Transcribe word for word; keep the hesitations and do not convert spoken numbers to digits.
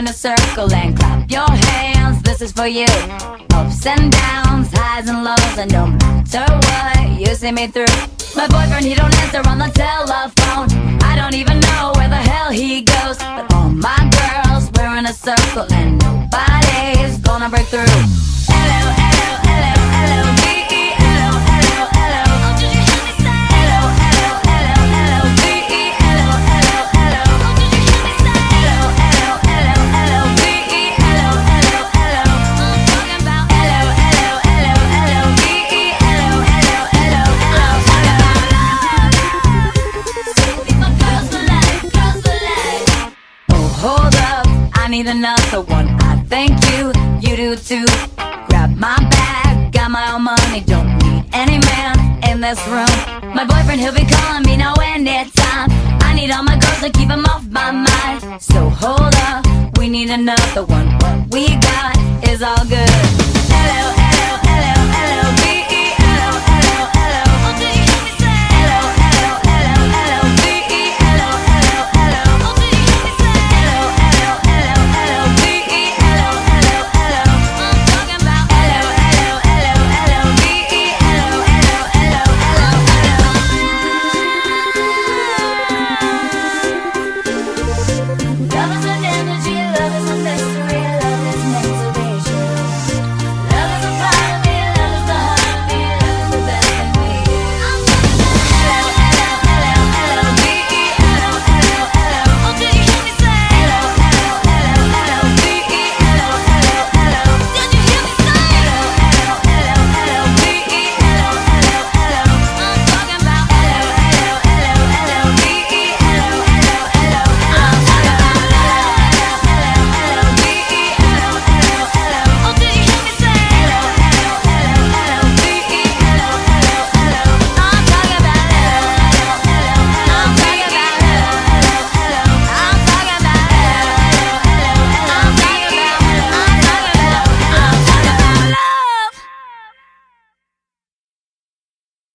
a circle and clap your hands. This is for you. Ups and downs, highs and lows, and no matter what, you see me through. My boyfriend, he don't answer on the telephone. I don't even know where the hell he goes. But all my girls, we're in a circle and nobody's gonna break through. L O L O L O L O V E L O L O L O. Oh, did you hear me say? L O L O L O L O V E L O L O L O. Oh, did you hear me say? L O L O L O L O V E L O L O L O. I'm talking about L O L O L O L O V E L O L O L O. I'm talking about love. Be my girls for life, girls for life. Oh, hold up, I need another one. I thank you, you do too. Grab my bag, got my own money, don't need any man in this room. My boyfriend, he'll be calling me now anytime. I need all my girls to keep him off my mind. So hold up, we need another one. What we got is all good.